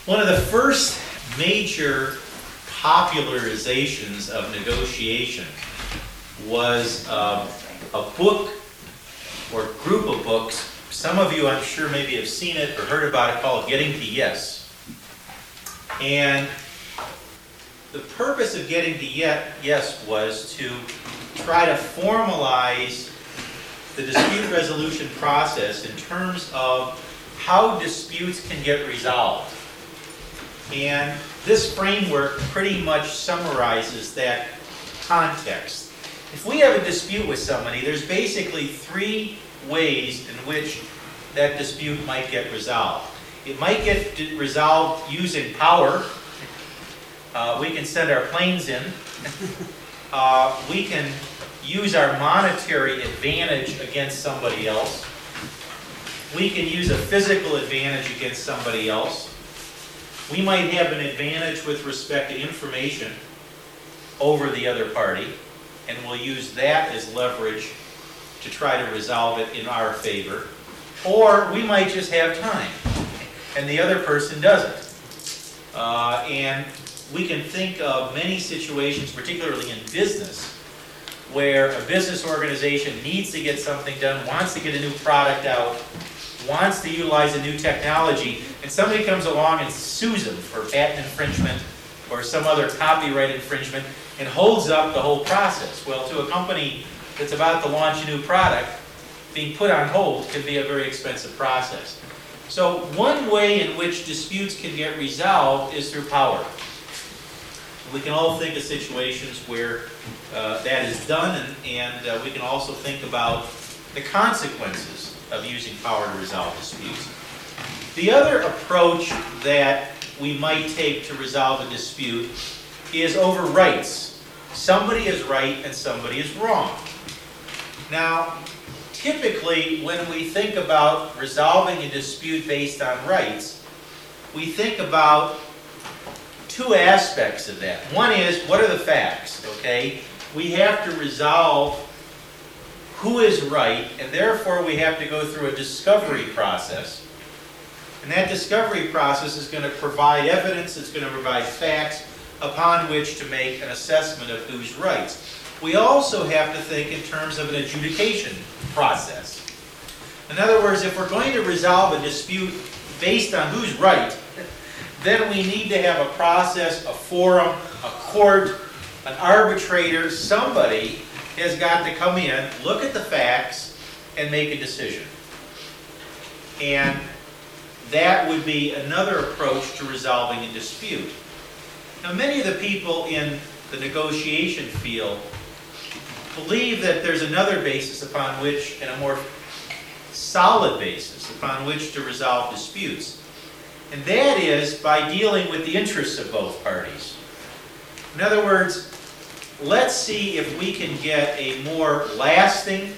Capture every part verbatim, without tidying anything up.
One of the first major popularizations of negotiation was uh, a book or group of books. Some of you, I'm sure, maybe have seen it or heard about it, called Getting to Yes. And the purpose of Getting to Yes was to try to formalize the dispute resolution process in terms of how disputes can get resolved. And this framework pretty much summarizes that context. If we have a dispute with somebody, there's basically three ways in which that dispute might get resolved. It might get resolved using power. Uh, we can send our planes in. Uh, we can use our monetary advantage against somebody else. We can use a physical advantage against somebody else. We might have an advantage with respect to information over the other party, and we'll use that as leverage to try to resolve it in our favor. Or we might just have time, and the other person doesn't. Uh, and we can think of many situations, particularly in business, where a business organization needs to get something done, wants to get a new product out, wants to utilize a new technology, and somebody comes along and sues them for patent infringement or some other copyright infringement and holds up the whole process. Well, to a company that's about to launch a new product, being put on hold can be a very expensive process. So one way in which disputes can get resolved is through power. We can all think of situations where uh, that is done, and, and uh, we can also think about the consequences of using power to resolve disputes. The other approach that we might take to resolve a dispute is over rights. Somebody is right and somebody is wrong. Now, typically when we think about resolving a dispute based on rights, we think about two aspects of that. One is, what are the facts, okay? We have to resolve who is right, and therefore we have to go through a discovery process. And that discovery process is going to provide evidence, it's going to provide facts upon which to make an assessment of who's right. We also have to think in terms of an adjudication process. In other words, if we're going to resolve a dispute based on who's right, then we need to have a process, a forum, a court, an arbitrator. Somebody has got to come in, look at the facts, and make a decision. And that would be another approach to resolving a dispute. Now, many of the people in the negotiation field believe that there's another basis upon which, and a more solid basis upon which to resolve disputes. And that is by dealing with the interests of both parties. In other words, let's see if we can get a more lasting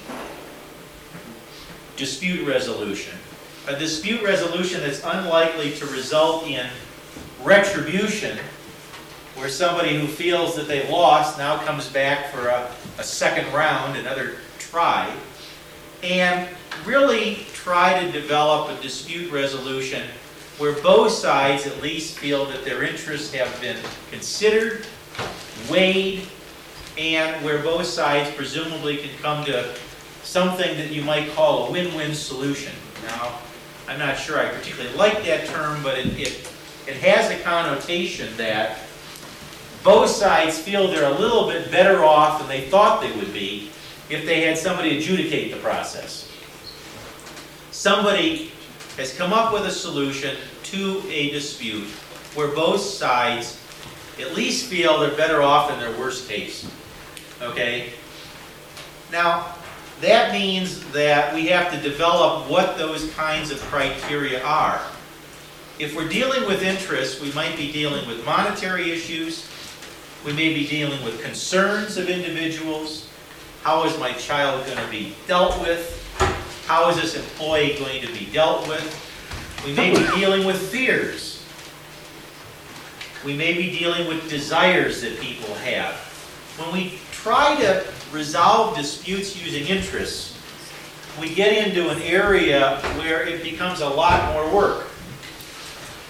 dispute resolution. A dispute resolution that's unlikely to result in retribution, where somebody who feels that they lost now comes back for a, a second round, another try, and really try to develop a dispute resolution where both sides at least feel that their interests have been considered, weighed, and where both sides presumably can come to something that you might call a win-win solution. Now, I'm not sure I particularly like that term, but it, it, it has a connotation that both sides feel they're a little bit better off than they thought they would be if they had somebody adjudicate the process. Somebody has come up with a solution to a dispute where both sides at least feel they're better off in their worst case. Okay? Now, that means that we have to develop what those kinds of criteria are. If we're dealing with interests, we might be dealing with monetary issues. We may be dealing with concerns of individuals. How is my child going to be dealt with? How is this employee going to be dealt with? We may be dealing with fears. We may be dealing with desires that people have. When we try to resolve disputes using interests, we get into an area where it becomes a lot more work.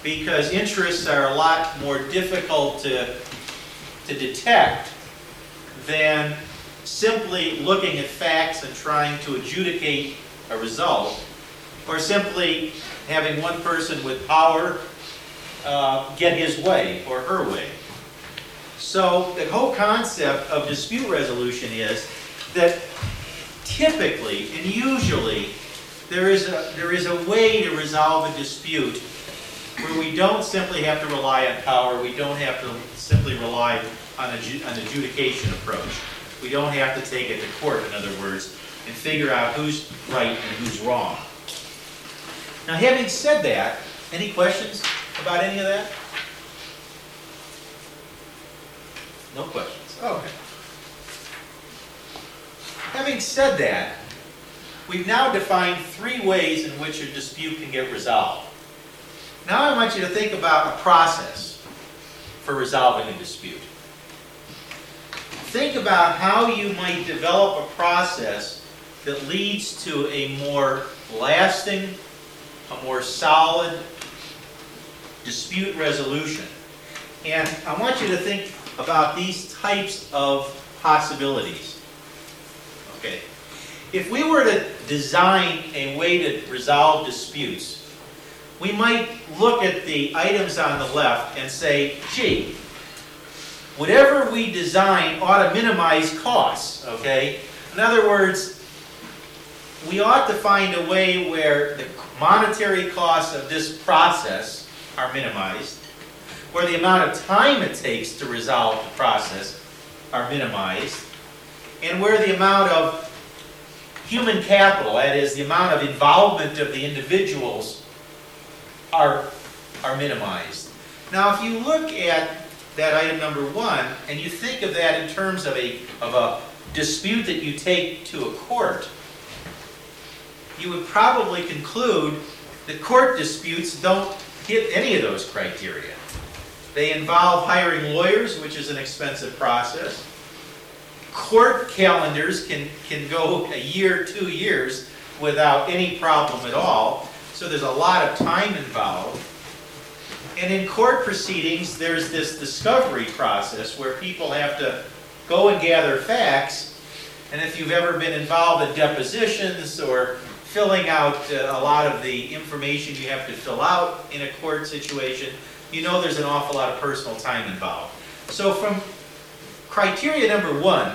because interests are a lot more difficult to, to detect than simply looking at facts and trying to adjudicate a result, or simply having one person with power uh, get his way or her way. So the whole concept of dispute resolution is that typically and usually there is a, there is a way to resolve a dispute where we don't simply have to rely on power, we don't have to simply rely on a, an adjudication approach. We don't have to take it to court, in other words, and figure out who's right and who's wrong. Now, having said that, any questions about any of that? No questions. Okay. Having said that, we've now defined three ways in which a dispute can get resolved. Now I want you to think about a process for resolving a dispute. Think about how you might develop a process that leads to a more lasting, a more solid dispute resolution. And I want you to think about these types of possibilities. Okay. If we were to design a way to resolve disputes, we might look at the items on the left and say, gee, whatever we design ought to minimize costs, okay? In other words, we ought to find a way where the monetary costs of this process are minimized, where the amount of time it takes to resolve the process are minimized, and where the amount of human capital, that is, the amount of involvement of the individuals, are, are minimized. Now, if you look at that item number one, and you think of that in terms of a, of a dispute that you take to a court, you would probably conclude that court disputes don't hit any of those criteria. They involve hiring lawyers, which is an expensive process. Court calendars can, can go a year, two years without any problem at all, so there's a lot of time involved. And in court proceedings, there's this discovery process where people have to go and gather facts, and if you've ever been involved in depositions or filling out uh, a lot of the information you have to fill out in a court situation, you know there's an awful lot of personal time involved. So from criteria number one,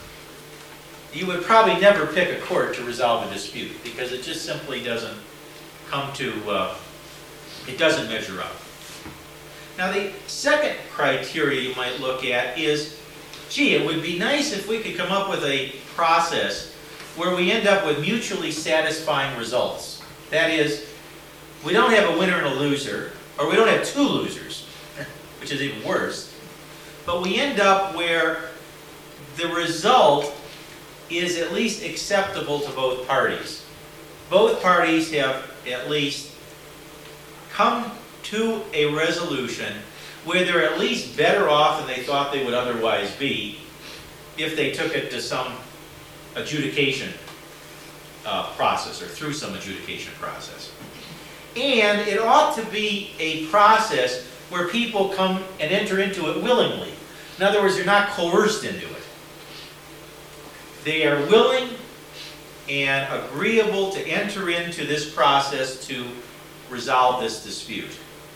you would probably never pick a court to resolve a dispute because it just simply doesn't come to, uh, it doesn't measure up. Now the second criteria you might look at is, gee, it would be nice if we could come up with a process where we end up with mutually satisfying results. That is, we don't have a winner and a loser, or we don't have two losers, which is even worse, but we end up where the result is at least acceptable to both parties. Both parties have at least come to a resolution where they're at least better off than they thought they would otherwise be if they took it to some adjudication uh, process or through some adjudication process. And it ought to be a process where people come and enter into it willingly. In other words, they're not coerced into it. They are willing and agreeable to enter into this process to resolve this dispute.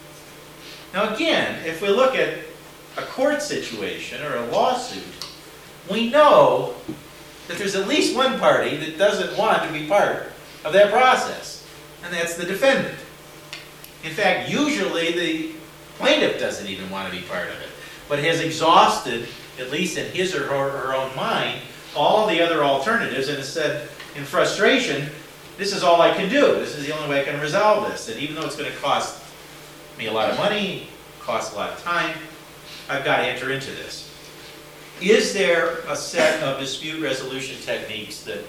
Now again, if we look at a court situation or a lawsuit, we know that there's at least one party that doesn't want to be part of that process, and that's the defendant. In fact, usually the plaintiff doesn't even want to be part of it, but has exhausted, at least in his or her, her own mind, all the other alternatives and has said, in frustration, this is all I can do. This is the only way I can resolve this. And even though it's going to cost me a lot of money, cost a lot of time, I've got to enter into this. Is there a set of dispute resolution techniques that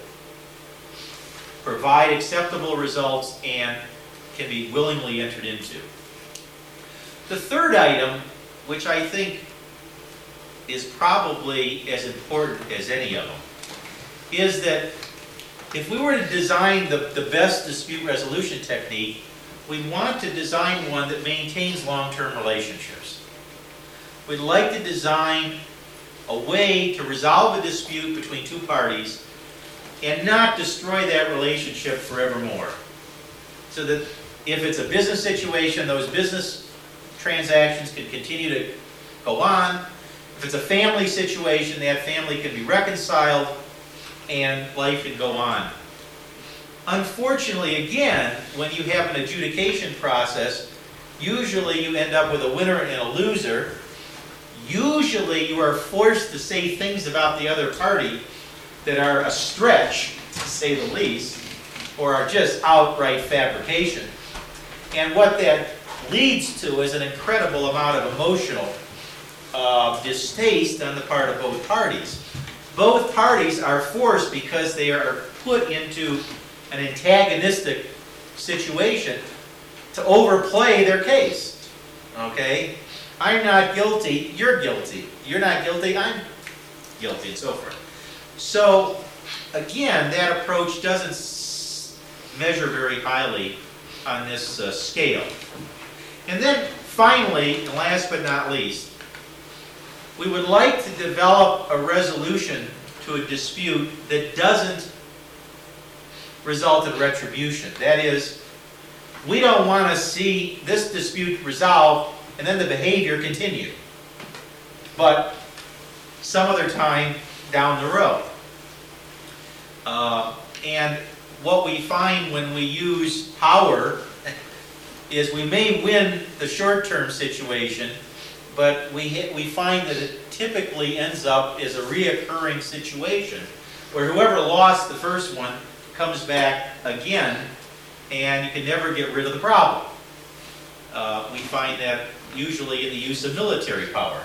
provide acceptable results and can be willingly entered into? The third item, which I think is probably as important as any of them, is that if we were to design the, the best dispute resolution technique, we want to design one that maintains long-term relationships. We'd like to design a way to resolve a dispute between two parties and not destroy that relationship forevermore. So that if it's a business situation, those business transactions can continue to go on. If it's a family situation, that family can be reconciled and life can go on. Unfortunately, again, when you have an adjudication process, usually you end up with a winner and a loser. Usually you are forced to say things about the other party that are a stretch, to say the least, or are just outright fabrication. And what that leads to is an incredible amount of emotional uh, distaste on the part of both parties. Both parties are forced, because they are put into an antagonistic situation, to overplay their case. Okay? I'm not guilty, you're guilty. You're not guilty, I'm guilty, and so forth. So, again, that approach doesn't s measure very highly on this uh, scale. And then, finally, and last but not least, we would like to develop a resolution to a dispute that doesn't result in retribution. That is, we don't want to see this dispute resolved and then the behavior continue, but some other time down the road. Uh, and what we find when we use power is we may win the short-term situation, but we, hit, we find that it typically ends up as a reoccurring situation where whoever lost the first one comes back again, and you can never get rid of the problem. Uh, we find that usually in the use of military power.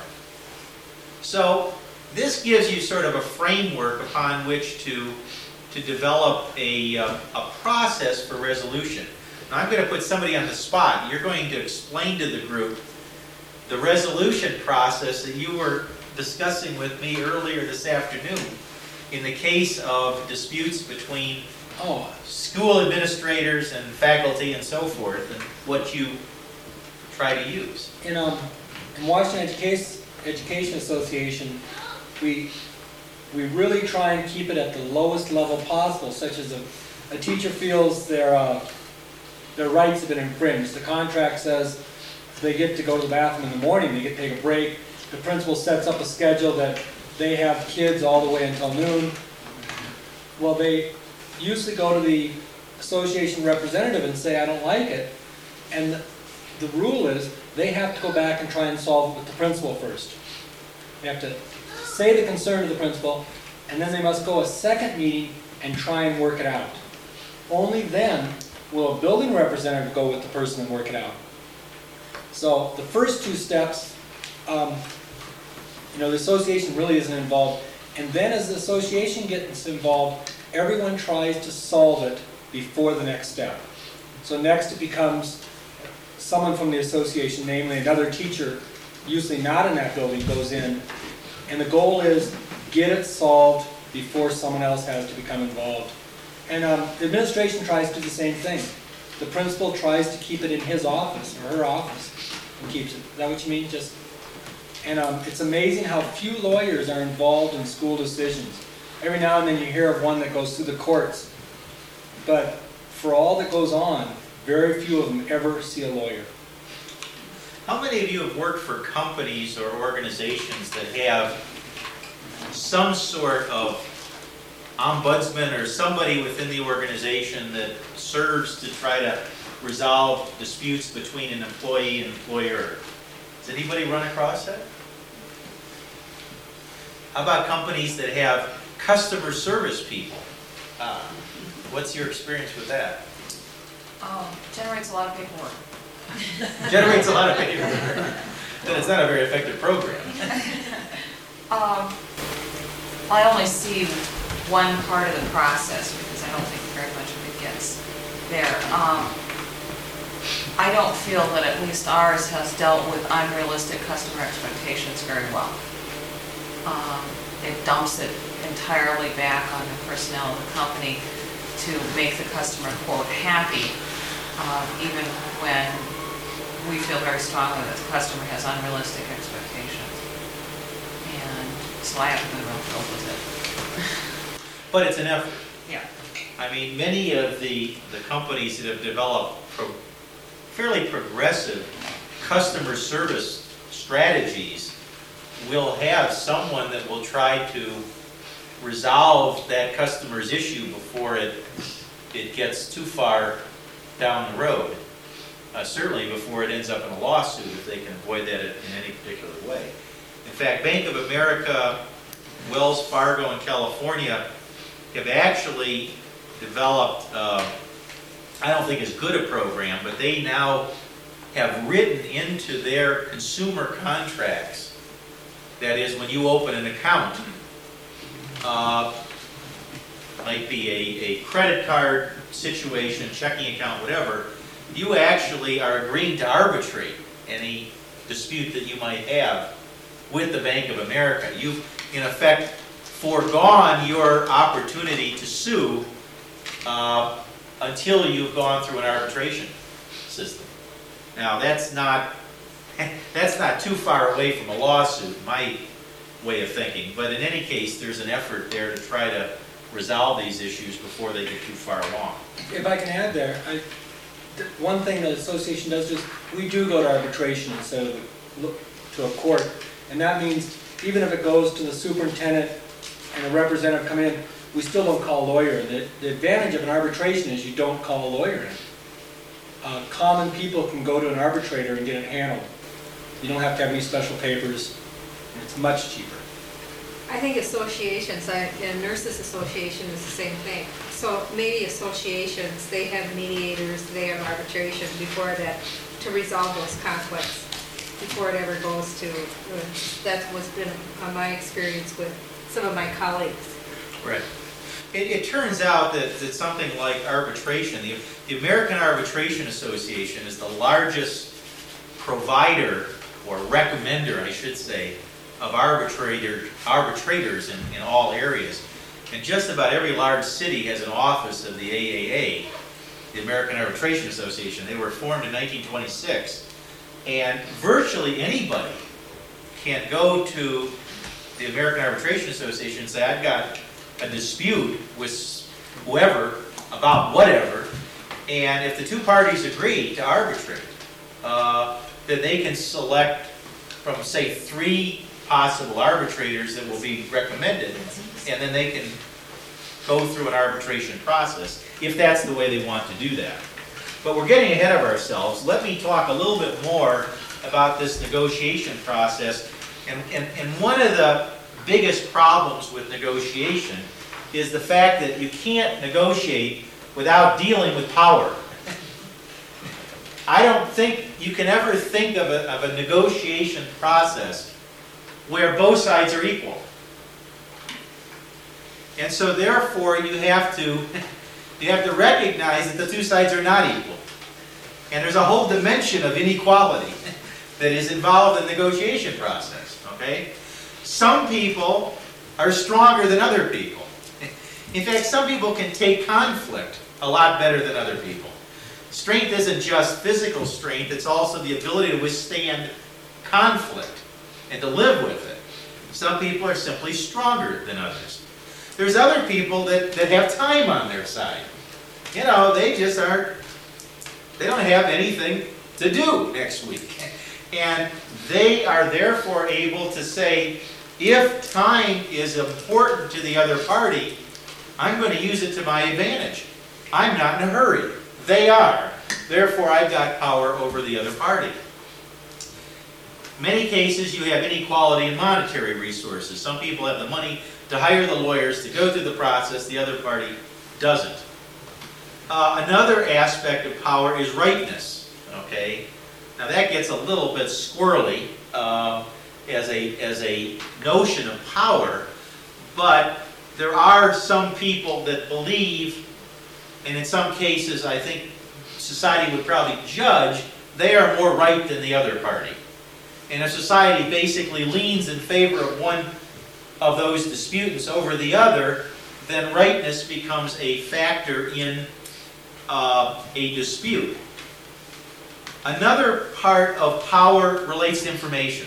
So this gives you sort of a framework upon which to, to develop a, uh, a process for resolution. Now I'm going to put somebody on the spot. You're going to explain to the group the resolution process that you were discussing with me earlier this afternoon in the case of disputes between oh, school administrators and faculty and so forth, and what you try to use. In, um, in Washington Education, Education Association, we, we really try and keep it at the lowest level possible, such as a, a teacher feels their, uh, their rights have been infringed. The contract says they get to go to the bathroom in the morning, they get to take a break. The principal sets up a schedule that they have kids all the way until noon. Well, they usually go to the association representative and say, I don't like it. And the, the rule is they have to go back and try and solve it with the principal first. They have to say the concern to the principal, and then they must go a second meeting and try and work it out. Only then will a building representative go with the person and work it out. So the first two steps, um, you know, the association really isn't involved. And then as the association gets involved, everyone tries to solve it before the next step. So next it becomes someone from the association, namely another teacher, usually not in that building, goes in. And the goal is get it solved before someone else has to become involved. And um, the administration tries to do the same thing. The principal tries to keep it in his office or her office and keeps it. Is that what you mean? Just and um, it's amazing how few lawyers are involved in school decisions. Every now and then you hear of one that goes through the courts, but for all that goes on, very few of them ever see a lawyer. How many of you have worked for companies or organizations that have some sort of ombudsman or somebody within the organization that serves to try to resolve disputes between an employee and employer? Does anybody run across that? How about companies that have customer service people? Uh, what's your experience with that? Um, generates a lot of paperwork. Generates a lot of paperwork. Then it's not a very effective program. um, I only see one part of the process because I don't think very much of it gets there. Um, I don't feel that at least ours has dealt with unrealistic customer expectations very well. Um, it dumps it entirely back on the personnel of the company to make the customer, quote, happy. um, even when we feel very strongly that the customer has unrealistic expectations. And so I haven't been real thrilled with it. But it's an effort. Yeah. I mean, many of the, the companies that have developed pro- fairly progressive customer service strategies will have someone that will try to resolve that customer's issue before it, it gets too far down the road. Uh, certainly before it ends up in a lawsuit, if they can avoid that in any particular way. In fact, Bank of America, Wells Fargo in California have actually developed, uh, I don't think as good a program, but they now have written into their consumer contracts, that is, when you open an account, uh, might be a, a credit card situation, checking account, whatever, you actually are agreeing to arbitrate any dispute that you might have with the Bank of America. You've, in effect, foregone your opportunity to sue uh, until you've gone through an arbitration system. Now, that's not that's not too far away from a lawsuit, my way of thinking. But in any case, there's an effort there to try to resolve these issues before they get too far along. If I can add there, I, th- one thing the association does is, we do go to arbitration instead of look to a court. And that means, even if it goes to the superintendent and a representative come in, we still don't call a lawyer. The, the advantage of an arbitration is you don't call a lawyer in. Uh, common people can go to an arbitrator and get it handled. You don't have to have any special papers, and it's much cheaper. I think associations, I, and nurses association is the same thing. So maybe associations, they have mediators, they have arbitration before that, to resolve those conflicts, before it ever goes to, uh, that's what's been uh, my experience with some of my colleagues. Right. It, it turns out that, that something like arbitration, the, the American Arbitration Association is the largest provider, or recommender, I should say, of arbitrator, arbitrators in, in all areas. And just about every large city has an office of the A A A, the American Arbitration Association. They were formed in nineteen twenty-six. And virtually anybody can go to the American Arbitration Association and say, I've got a dispute with whoever about whatever, and if the two parties agree to arbitrate, uh, then they can select from, say, three possible arbitrators that will be recommended, and then they can go through an arbitration process, if that's the way they want to do that. But we're getting ahead of ourselves. Let me talk a little bit more about this negotiation process. And, and, and one of the biggest problems with negotiation is the fact that you can't negotiate without dealing with power. I don't think you can ever think of a, of a negotiation process where both sides are equal. And so therefore you have to you have to recognize that the two sides are not equal. And there's a whole dimension of inequality that is involved in the negotiation process, okay? Some people are stronger than other people. In fact, some people can take conflict a lot better than other people. Strength isn't just physical strength, it's also the ability to withstand conflict and to live with it. Some people are simply stronger than others. There's other people that, that have time on their side. You know, they just aren't, they don't have anything to do next week. And they are therefore able to say, if time is important to the other party, I'm going to use it to my advantage. I'm not in a hurry. They are. Therefore, I've got power over the other party. Many cases, you have inequality in monetary resources. Some people have the money to hire the lawyers to go through the process. The other party doesn't. Uh, another aspect of power is rightness. Okay, now that gets a little bit squirrely uh, as a as a notion of power, but there are some people that believe, and in some cases, I think society would probably judge they are more right than the other party. And if society basically leans in favor of one of those disputants over the other, then rightness becomes a factor in uh, a dispute. Another part of power relates to information.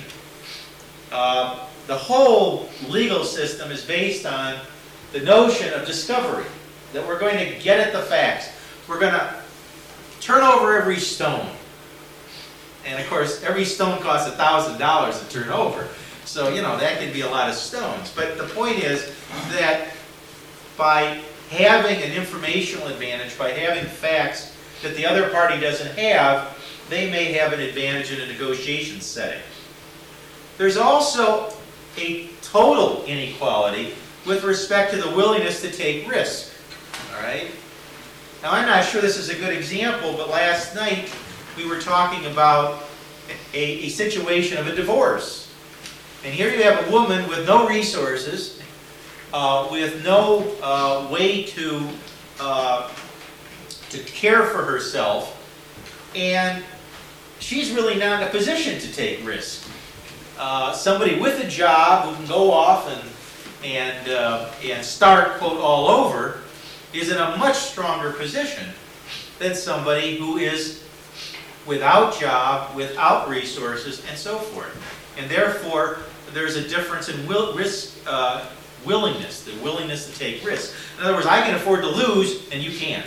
Uh, the whole legal system is based on the notion of discovery, that we're going to get at the facts. We're going to turn over every stone. And of course, every stone costs a thousand dollars to turn over. So, you know, that can be a lot of stones. But the point is that by having an informational advantage, by having facts that the other party doesn't have, they may have an advantage in a negotiation setting. There's also a total inequality with respect to the willingness to take risk. All right? Now, I'm not sure this is a good example, but last night we were talking about a, a situation of a divorce. And here you have a woman with no resources, uh, with no uh, way to, uh, to care for herself, and she's really not in a position to take risk. Uh, somebody with a job who can go off and, and, uh, and start, quote, all over, is in a much stronger position than somebody who is without job, without resources, and so forth. And therefore, there's a difference in will, risk, uh, willingness, the willingness to take risks. In other words, I can afford to lose, and you can't.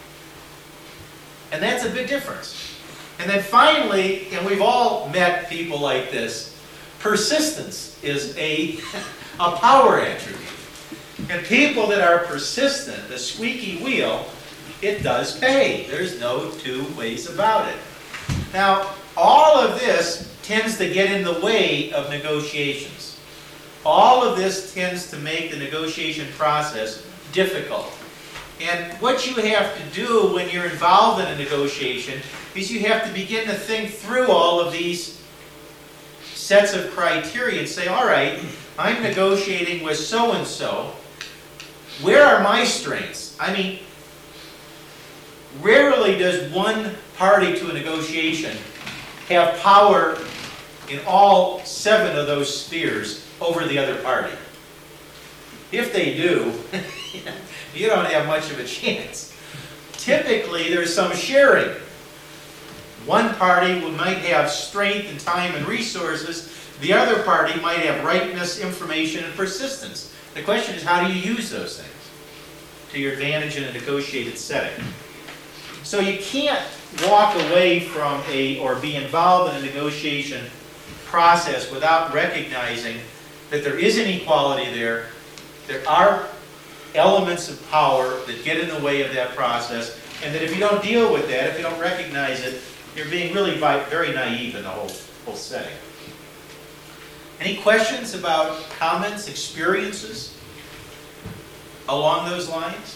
And that's a big difference. And then finally, and we've all met people like this, persistence is a, a power attribute. And people that are persistent, the squeaky wheel, it does pay. There's no two ways about it. Now, all of this tends to get in the way of negotiations. All of this tends to make the negotiation process difficult. And what you have to do when you're involved in a negotiation is you have to begin to think through all of these sets of criteria and say, all right, I'm negotiating with so-and-so. Where are my strengths? I mean, rarely does one party to a negotiation have power in all seven of those spheres over the other party. If they do, you don't have much of a chance. Typically, there's some sharing. One party might have strength and time and resources. The other party might have ripeness, information, and persistence. The question is, how do you use those things to your advantage in a negotiated setting? So you can't walk away from a, or be involved in a negotiation process without recognizing that there is inequality there. There are elements of power that get in the way of that process, and that if you don't deal with that, if you don't recognize it, you're being really very naive in the whole, whole setting. Any questions about comments, experiences along those lines?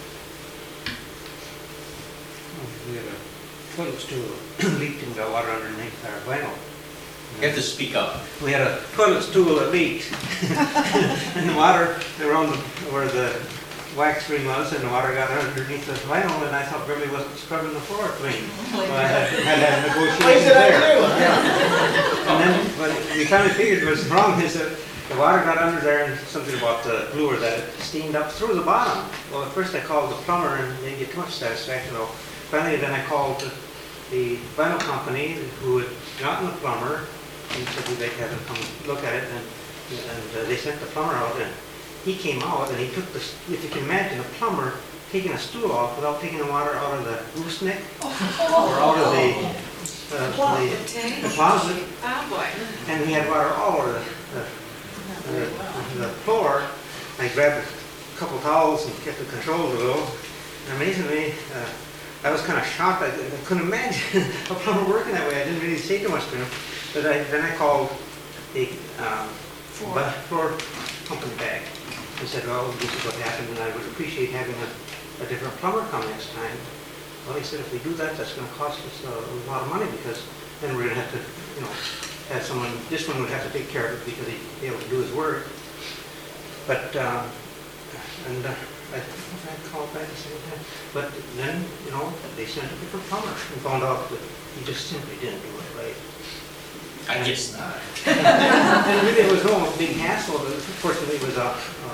We had a toilet stool leaked and got water underneath our vinyl. You have to speak up. We had a toilet stool that leaked. And the water around the, where the wax ring was, and the water got underneath the vinyl, and I thought Billy wasn't scrubbing the floor clean. So I had, had to have negotiations there. Yeah. And then when we finally figured what was wrong, is that the water got under there, and something about the bluer that it steamed up through the bottom. Well, at first I called the plumber, and they didn't get too much satisfaction. Well, finally, then I called the, the vinyl company who had gotten the plumber, and said they'd have him come look at it, and, and uh, they sent the plumber out, and he came out, and he took the, if you can imagine a plumber taking a stool off without taking the water out of the gooseneck, or out of the, uh, the, the closet, Oh, boy. and he had water all over the, the, the, the floor. I grabbed a couple towels and kept the controls a little. And amazingly, uh, I was kind of shocked. I, I couldn't imagine a plumber working that way. I didn't really say too much to him. But I, then I called the um, Floor. floor company back and said, well, this is what happened, and I would appreciate having a, a different plumber come next time. Well, he said, if we do that, that's going to cost us a, a lot of money, because then we're going to have to, you know, have someone, this one would have to take care of it because he'd be able to do his work. But, um, and uh, I think I called back the same time. But then, you know, they sent a different plumber and found out that he just simply didn't do it right. I guess not. And really, there was no big hassle. Fortunately, it was a, a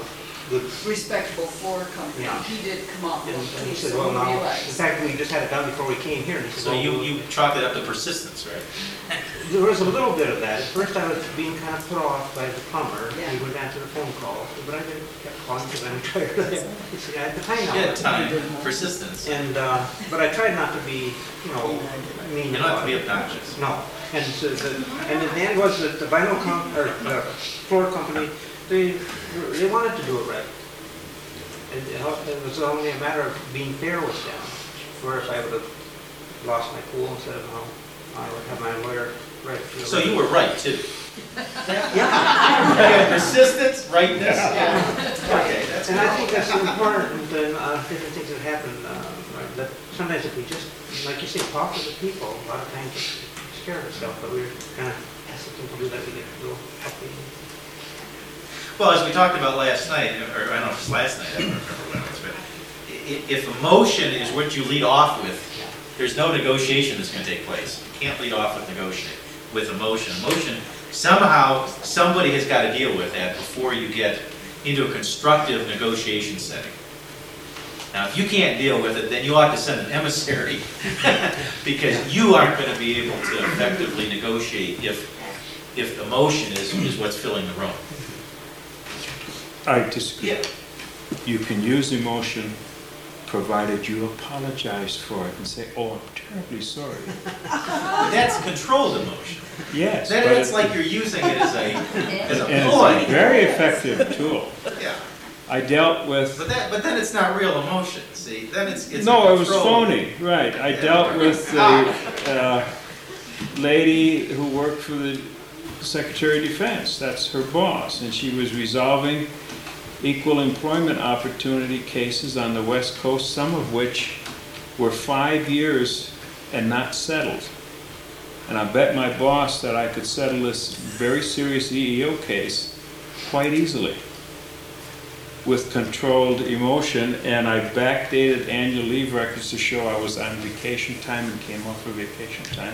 good. respectable Ford company. Yeah. He did come up And with and he it, said, so well, we now, in realized. fact, we just had it done before we came here, and he said, So well, you, we'll- you chalk it up to persistence, right? there was a little bit of that. At first, I was being kind of put off by the plumber. Yeah. He would answer the phone calls, but I didn't kept calling because I'm tired of him. He said, I had the time now. Yeah, time, persistence. You And, uh, but I tried not to be, you know, mean. don't have to be about it. obnoxious. No, and so the, and the end was that the vinyl com, or the floor company, they, they wanted to do it right. And it helped- it was only a matter of being fair with them, whereas I would have lost my cool instead of, oh, I would have my lawyer right. So you were right, too. Yeah. Persistence, rightness. Yeah. Okay, that's And I think that's important, and, uh, different things that happen, uh, right, that sometimes if we just, like you say, talk to the people, a lot of times it takes care of itself, but we're kind of hesitant to do that, we get a little happy. Well, as we talked about last night, or I don't know if it's last night, I don't remember when it was, but i- if emotion is what you lead off with, there's no negotiation that's going to take place. You can't lead off with negotiate, with emotion. Emotion, somehow, somebody has got to deal with that before you get into a constructive negotiation setting. Now, if you can't deal with it, then you ought to send an emissary, because you aren't going to be able to effectively negotiate if, if emotion is, is what's filling the room. I disagree. Yeah. You can use emotion provided you apologize for it and say, oh, I'm terribly sorry. But that's controlled emotion. Yes. Then but it's it- like you're using it as a, as a And it's ploy. a very effective tool. Yeah. I dealt with, But that, but then it's not real emotion, see? Then it's, it's a no, it was controlled- phony, right. I Yeah. dealt with a uh, lady who worked for the Secretary of Defense. That's her boss. And she was resolving equal employment opportunity cases on the West Coast, some of which were five years and not settled. And I bet my boss that I could settle this very serious E E O case quite easily with controlled emotion, and I backdated annual leave records to show I was on vacation time and came off of vacation time.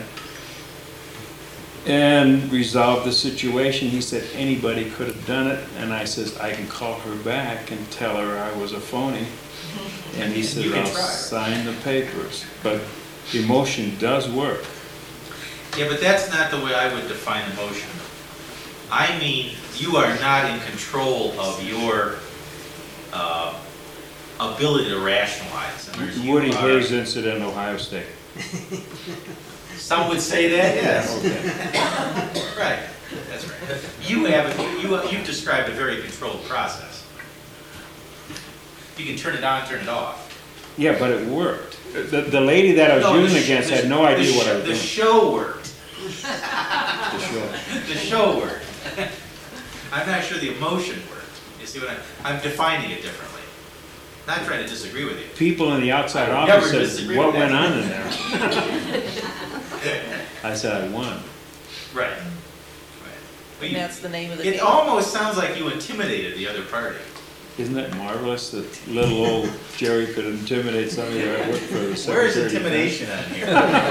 And resolved the situation. He said anybody could have done it, and I says I can call her back and tell her I was a phony. And he You said can I'll try her. sign the papers. But emotion does work. Yeah, but that's not the way I would define emotion. I mean, you are not in control of your uh, ability to rationalize. In other words, you Woody are- Hayes incident, Ohio State. Some would say that, yes. Okay. Right, that's right. You have, you, you've described a very controlled process. You can turn it on, turn it off. Yeah, but it worked. The, the lady that I was No, the using sh- against the had sh- no the idea sh- what I was The doing. show worked. The show. The show worked. I'm not sure the emotion worked. You see what I, I'm defining it differently. Not trying to disagree with you. People in the outside I would never office said, disagree what with went that." on in there? I said, I won. Right. Right. But And you- that's the name of the It game. almost sounds like you intimidated the other party. Isn't it marvelous that little old Jerry could intimidate somebody that worked for the Where's Secretary of intimidation on here?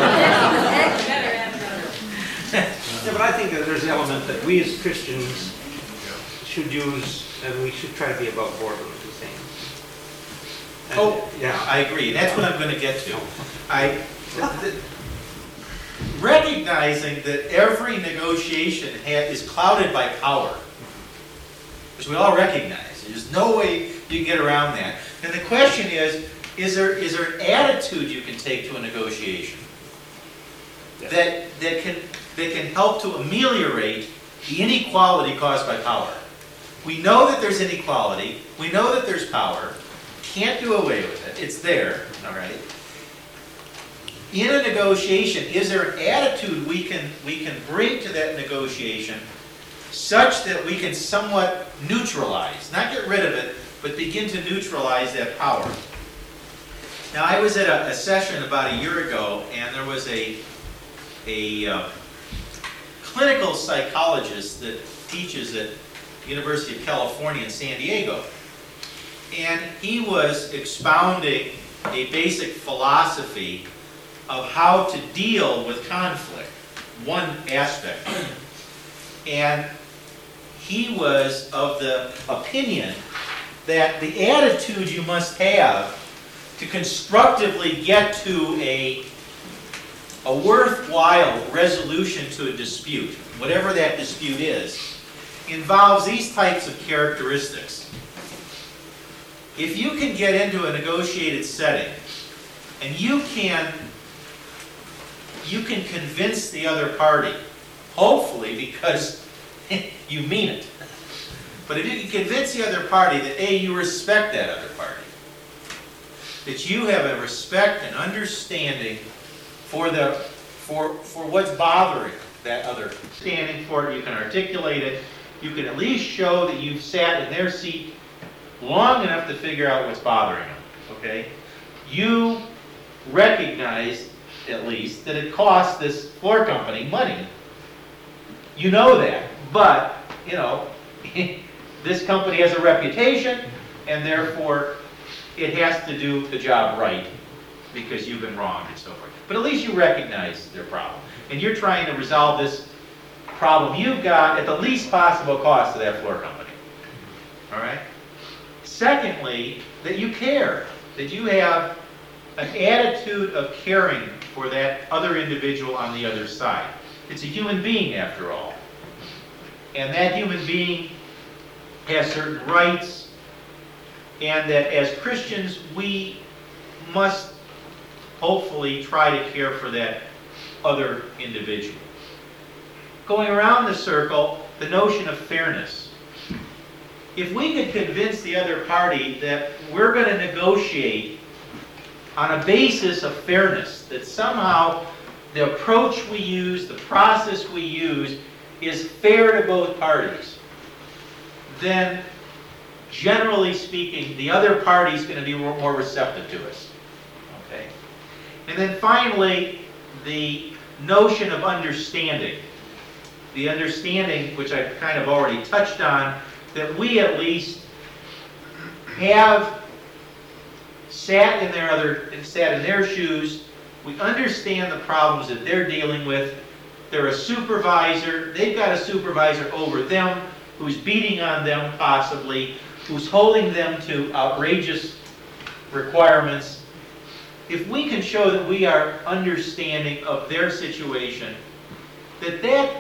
Yeah, but I think that there's an element that we as Christians should use, and we should try to be above board with the things. And, Oh, yeah. I agree, and that's what I'm gonna get to. I, th- th- recognizing that every negotiation ha- is clouded by power, which we all recognize, there's no way you can get around that. And the question is, is there, is there an attitude you can take to a negotiation that, that can, that can help to ameliorate the inequality caused by power? We know that there's inequality, we know that there's power, can't do away with it, it's there, all right? In a negotiation, is there an attitude we can, we can bring to that negotiation such that we can somewhat neutralize, not get rid of it, but begin to neutralize that power? Now, I was at a, a session about a year ago, and there was a, a uh, clinical psychologist that teaches at the University of California in San Diego. And he was expounding a basic philosophy of how to deal with conflict, one aspect. And he was of the opinion that the attitude you must have to constructively get to a, a worthwhile resolution to a dispute, whatever that dispute is, involves these types of characteristics. If you can get into a negotiated setting and you can, you can convince the other party, hopefully because you mean it, but if you can convince the other party that A, you respect that other party, that you have a respect and understanding for the for for what's bothering that other, standing for it, you can articulate it, you can at least show that you've sat in their seat long enough to figure out what's bothering them, okay? You recognize, at least, that it costs this floor company money. You know that, but, you know, this company has a reputation, and therefore it has to do the job right because you've been wronged and so forth. But at least you recognize their problem. And you're trying to resolve this problem you've got at the least possible cost to that floor company. All right? Secondly, that you care, that you have an attitude of caring for that other individual on the other side. It's a human being, after all. And that human being has certain rights, and that as Christians, we must hopefully try to care for that other individual. Going around the circle, the notion of fairness. If we could convince the other party that we're going to negotiate on a basis of fairness, that somehow the approach we use, the process we use, is fair to both parties, then generally speaking, the other party is going to be more receptive to us. Okay? And then finally, the notion of understanding. The understanding, which I've kind of already touched on, that we at least have sat in their other, sat in their shoes. We understand the problems that they're dealing with. They're a supervisor. They've got a supervisor over them who's beating on them possibly, who's holding them to outrageous requirements. If we can show that we are understanding of their situation, that that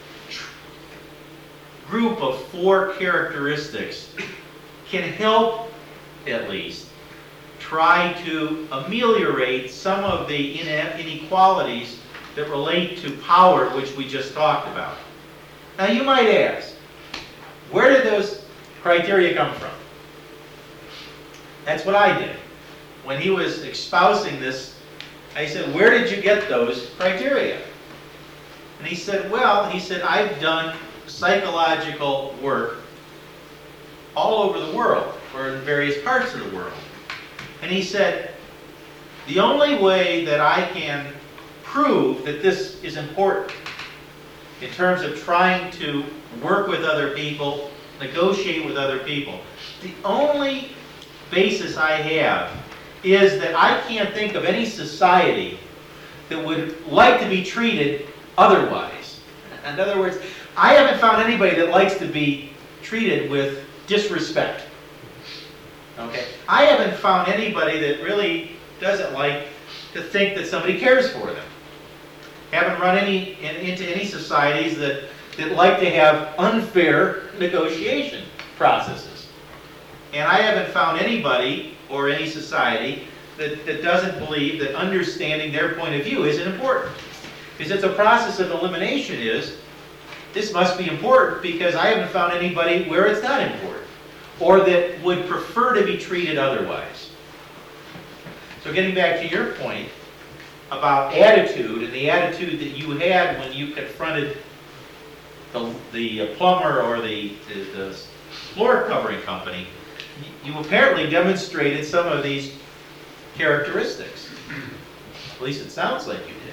group of four characteristics can help, at least, try to ameliorate some of the inequalities that relate to power, which we just talked about. Now you might ask, where did those criteria come from? That's what I did. When he was espousing this, I said, where did you get those criteria? And he said, well, he said, I've done psychological work all over the world, or in various parts of the world. And he said, the only way that I can prove that this is important in terms of trying to work with other people, negotiate with other people, the only basis I have is that I can't think of any society that would like to be treated otherwise. In other words, I haven't found anybody that likes to be treated with disrespect. Okay? I haven't found anybody that really doesn't like to think that somebody cares for them. Haven't run any in, into any societies that, that like to have unfair negotiation processes. And I haven't found anybody or any society that, that doesn't believe that understanding their point of view isn't important. Because if the process of elimination is, this must be important because I haven't found anybody where it's not important, or that would prefer to be treated otherwise. So getting back to your point about attitude, and the attitude that you had when you confronted the, the plumber or the, the, the floor covering company, you apparently demonstrated some of these characteristics. At least it sounds like you did.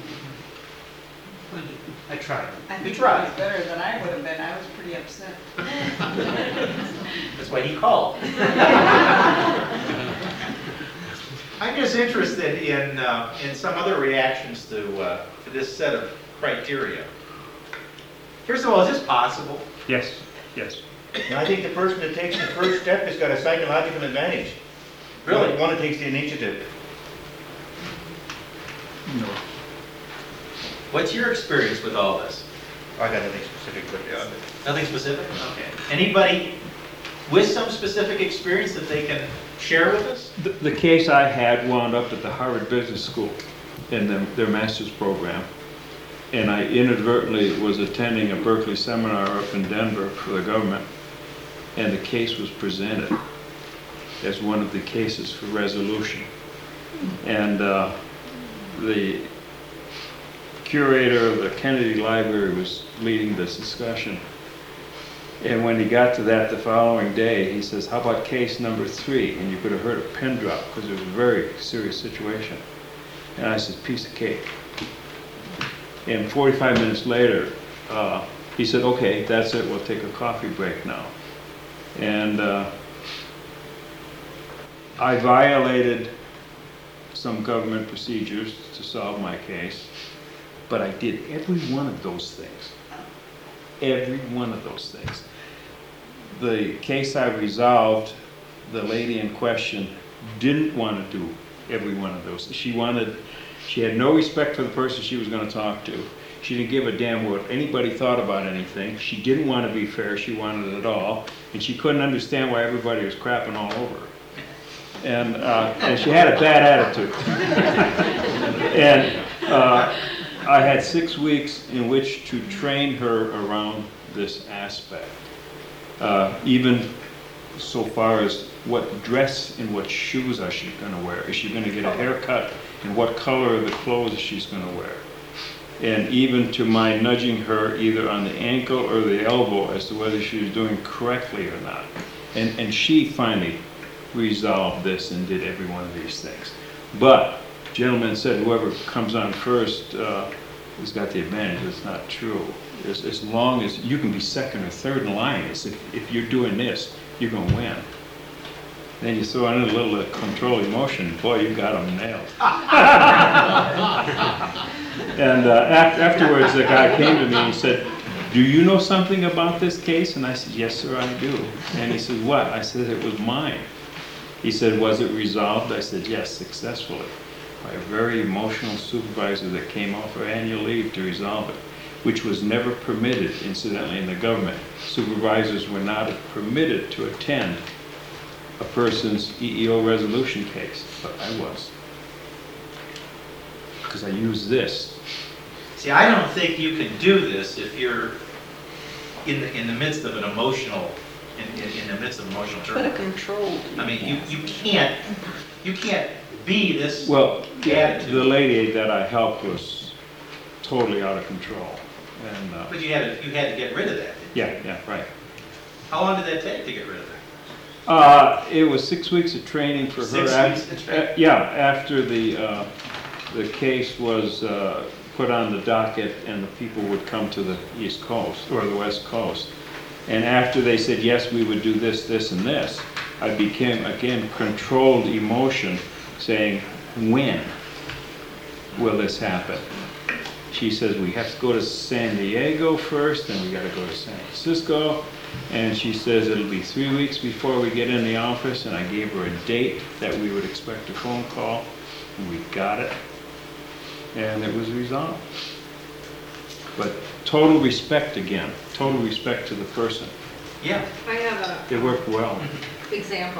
I tried. I You think tried. it was better than I would have been. I was pretty upset. That's why he called. I'm just interested in uh, in some other reactions to uh, to this set of criteria. First of all, is this possible? Yes, yes. And I think the person that takes the first step has got a psychological advantage. Really? The one that takes the initiative. No. What's your experience with all this? I got nothing specific, but yeah. Nothing specific? Okay. Anybody with some specific experience that they can share with us? The, the case I had wound up at the Harvard Business School in the, their master's program. And I inadvertently was attending a Berkeley seminar up in Denver for the government. And the case was presented as one of the cases for resolution. And uh, the curator of the Kennedy Library was leading this discussion. And when he got to that the following day, he says, how about case number three? And you could have heard a pin drop because it was a very serious situation. And I said, piece of cake. And forty-five minutes later, uh, he said, okay, that's it, we'll take a coffee break now. And uh, I violated some government procedures to solve my case, but I did every one of those things. Every one of those things. The case I resolved, the lady in question didn't want to do every one of those. She wanted, she had no respect for the person she was going to talk to. She didn't give a damn what anybody thought about anything. She didn't want to be fair. She wanted it all. And she couldn't understand why everybody was crapping all over her. And, uh, and she had a bad attitude. And uh, I had six weeks in which to train her around this aspect. Uh, even so far as what dress and what shoes is she going to wear. Is she going to get a haircut? And what color are the clothes she's going to wear? And even to my nudging her either on the ankle or the elbow as to whether she was doing correctly or not. And, and she finally resolved this and did every one of these things. But gentleman said whoever comes on first uh, has got the advantage. That's not true. As, as long as you can be second or third in line, is if, if you're doing this, you're going to win. Then you throw in a little uh, control emotion, boy, you got them nailed. And uh, af afterwards, the guy came to me and he said, do you know something about this case? And I said, yes, sir, I do. And he said, what? I said, it was mine. He said, was it resolved? I said, yes, successfully, by a very emotional supervisor that came off her annual leave to resolve it, which was never permitted, incidentally, in the government. Supervisors were not permitted to attend a person's E E O resolution case, but I was. Because I used this. See, I don't think you can do this if you're in the, in the midst of an emotional, in, in, in the midst of emotional Put a turmoil. control. I mean, you, you can't, you can't be this. Well, attitude. the lady that I helped was totally out of control. And, uh, But you had to, you had to get rid of that. didn't you? yeah, yeah, right. How long did that take to get rid of that? Uh, it was six weeks of training for her. Six Af- weeks of training? uh, Yeah, after the, uh, the case was uh, put on the docket and the people would come to the East Coast, or the West Coast. And after they said, yes, we would do this, this, and this, I became, again, controlled emotion, saying, when will this happen? She says, we have to go to San Diego first, then we gotta go to San Francisco. And she says it'll be three weeks before we get in the office, and I gave her a date that we would expect a phone call, and we got it, and it was resolved. But total respect again, total respect to the person. Yeah. I have It worked well. an example.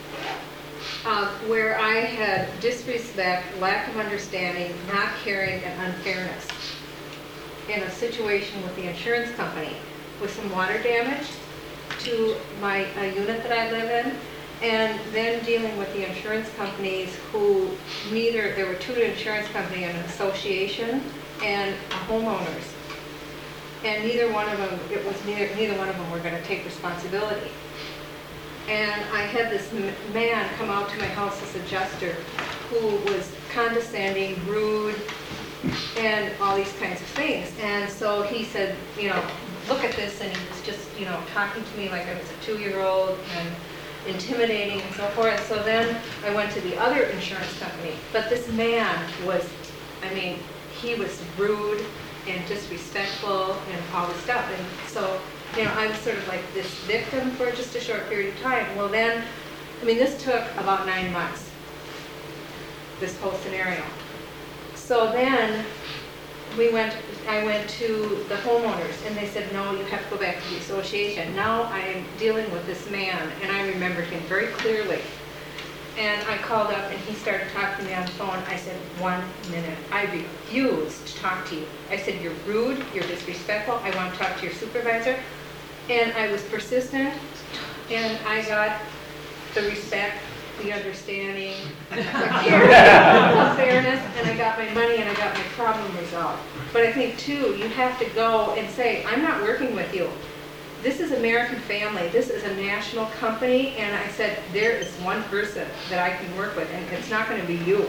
Uh, where I had disrespect, lack of understanding, not caring, and unfairness in a situation with the insurance company, with some water damage to my uh, unit that I live in, and then dealing with the insurance companies who neither, there were two insurance companies, an association and homeowners. And neither one of them, it was neither, neither one of them were gonna take responsibility. And I had this m- man come out to my house as adjuster who was condescending, rude, and all these kinds of things. And so he said, you know, look at this, and he was just, you know, talking to me like I was a two-year-old and intimidating and so forth. So then I went to the other insurance company. But this man was, I mean, he was rude and disrespectful and all this stuff. And so you know, I was sort of like this victim for just a short period of time. Well then, I mean, this took about nine months, this whole scenario. So then, we went, I went to the homeowners, and they said, no, you have to go back to the association. Now I am dealing with this man, and I remembered him very clearly. And I called up, and he started talking to me on the phone. I said, one minute. I refuse to talk to you. I said, you're rude, you're disrespectful, I want to talk to your supervisor. And I was persistent, and I got the respect, the understanding, the care, the fairness, and I got my money and I got my problem resolved. But I think too, you have to go and say, I'm not working with you. This is American Family, this is a national company, and I said, there is one person that I can work with, and it's not gonna be you.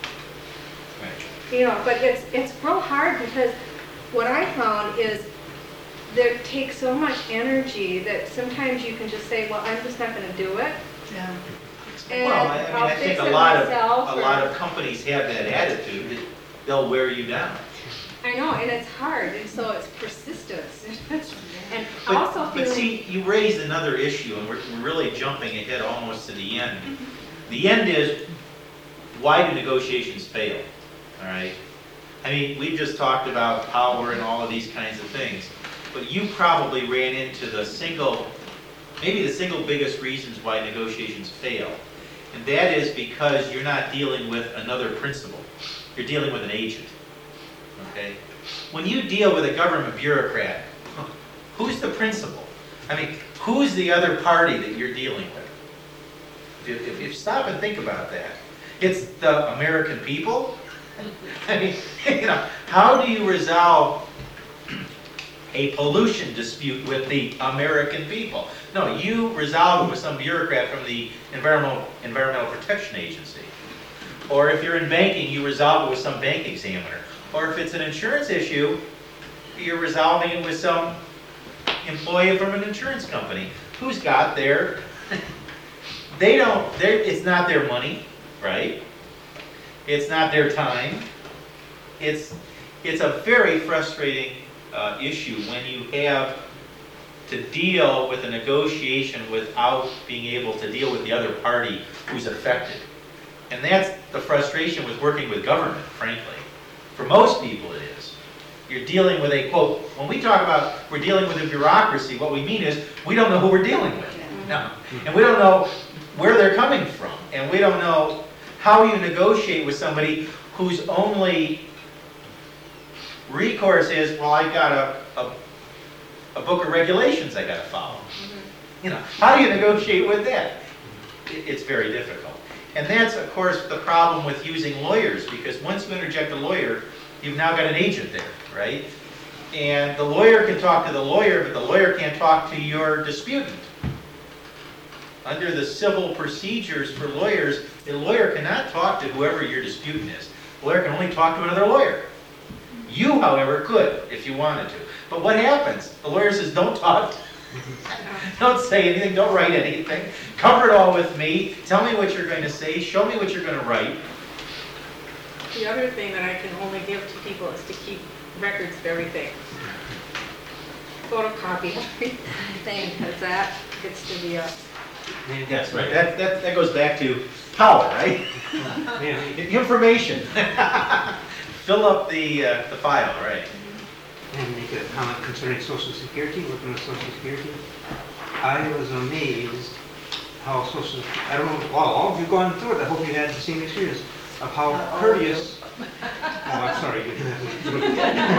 You know, but it's, it's real hard because what I found is there takes so much energy that sometimes you can just say, well, I'm just not gonna do it. Yeah. And Well, I I mean, I'll I think fix a it lot of, myself, a or- lot of companies have that attitude, that they'll wear you down. I know, and it's hard, and so it's persistence. And But, also but feeling, see, you raised another issue, and we're, we're really jumping ahead almost to the end. Mm-hmm. The end is, why do negotiations fail, all right? I mean, we just talked about power and all of these kinds of things, but you probably ran into the single, maybe the single biggest reasons why negotiations fail. And that is because you're not dealing with another principal, you're dealing with an agent, okay? When you deal with a government bureaucrat, who's the principal? I mean, who's the other party that you're dealing with? If, if you stop and think about that, it's the American people. I mean, you know, how do you resolve a pollution dispute with the American people? No, you resolve it with some bureaucrat from the Environmental, Environmental Protection Agency. Or if you're in banking, you resolve it with some bank examiner. Or if it's an insurance issue, you're resolving it with some employee from an insurance company who's got their, they don't, they're- it's not their money, right? It's not their time. It's, it's a very frustrating uh, issue when you have to deal with a negotiation without being able to deal with the other party who's affected. And that's the frustration with working with government, frankly. For most people it is. You're dealing with a, quote, when we talk about we're dealing with a bureaucracy, what we mean is we don't know who we're dealing with. No. And we don't know where they're coming from. And we don't know how you negotiate with somebody whose only recourse is, well, I've got a, a, a book of regulations I gotta follow. You know, how do you negotiate with that? It, it's very difficult. And that's, of course, the problem with using lawyers, because once you interject a lawyer, you've now got an agent there, right? And the lawyer can talk to the lawyer, but the lawyer can't talk to your disputant. Under the civil procedures for lawyers, a lawyer cannot talk to whoever your disputant is. The lawyer can only talk to another lawyer. You, however, could, if you wanted to. But what happens? The lawyer says, don't talk. Don't say anything, don't write anything. Cover it all with me. Tell me what you're going to say. Show me what you're going to write. the other thing that I can only give to people is to keep records of everything. Photocopy everything, because that gets to be a, Yes, right. That, that, that goes back to power, right? Yeah. Information. Fill up the, uh, the file, right? And make a comment concerning Social Security, working with Social Security. I was amazed how Social, I don't know, well, all of you gone through it, I hope you had the same experience of how courteous, oh, I'm sorry. you didn't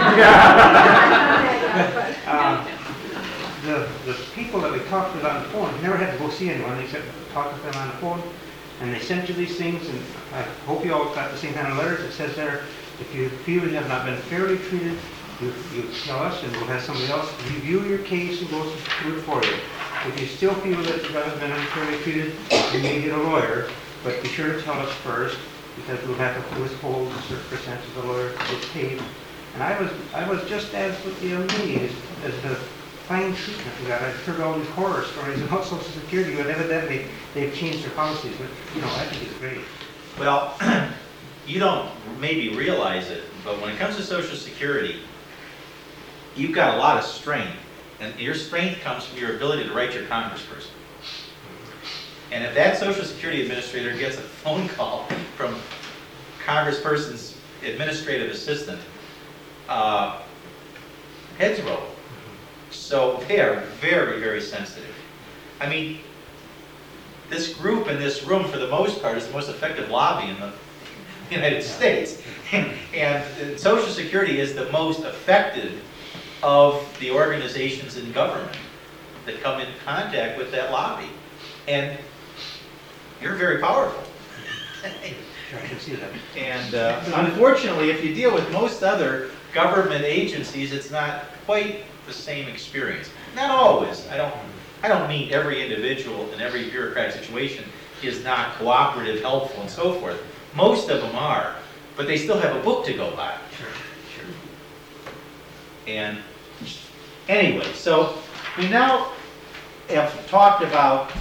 have to- Um, The, the people that we talked with on the phone, never had to go see anyone, they said, talk with them on the phone, and they sent you these things, and I hope you all got the same kind of letters. It says there, if you feel you have not been fairly treated, you, you tell us, and we'll have somebody else review your case and go through it for you. If you still feel that you haven't been unfairly treated, you may get a lawyer, but be sure to tell us first, because we'll have to withhold a certain percentage of the lawyer gets paid. And I was, I was just as amazed as the fine treatment we got. I've heard all these horror stories about Social Security, but evidently they've changed their policies, but, you know, I think it's great. Well, you don't maybe realize it, but when it comes to Social Security, you've got a lot of strength And your strength comes from your ability to write your congressperson. And if that Social Security administrator gets a phone call from congressperson's administrative assistant, uh, heads roll. So they are very, very sensitive. I mean, this group in this room, for the most part, is the most effective lobby in the United States. And, and Social Security is the most affected of the organizations in government that come in contact with that lobby. And you're very powerful. I can see that. And uh, unfortunately, if you deal with most other government agencies, it's not quite the same experience. Not always. I don't, I don't mean every individual in every bureaucratic situation is not cooperative, helpful, and so forth. Most of them are, but they still have a book to go by. Sure, sure. And anyway, so we now have talked about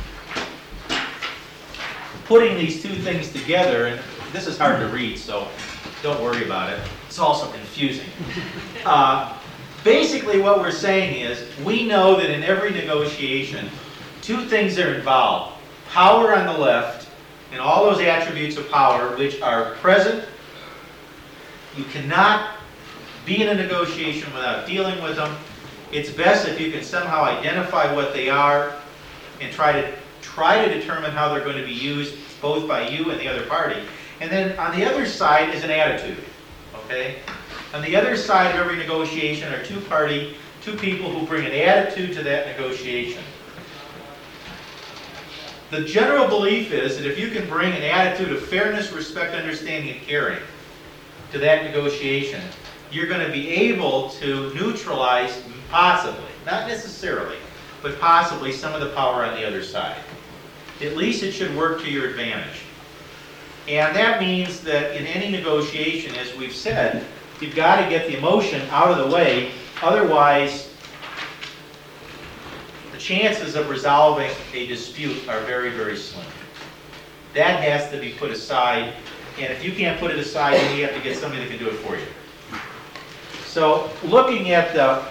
putting these two things together, and this is hard to read, so don't worry about it. It's also confusing. Uh, basically what we're saying is, we know that in every negotiation, two things are involved. Power on the left, and all those attributes of power which are present. You cannot be in a negotiation without dealing with them. It's best if you can somehow identify what they are and try to try to determine how they're going to be used both by you and the other party. And then on the other side is an attitude, okay? On the other side of every negotiation are two party, two people who bring an attitude to that negotiation. The general belief is that if you can bring an attitude of fairness, respect, understanding, and caring to that negotiation, you're going to be able to neutralize, possibly, not necessarily, but possibly some of the power on the other side. At least it should work to your advantage. And that means that in any negotiation, as we've said, you've got to get the emotion out of the way, otherwise the chances of resolving a dispute are very, very slim. That has to be put aside, and if you can't put it aside, then you have to get somebody that can do it for you. So, looking at the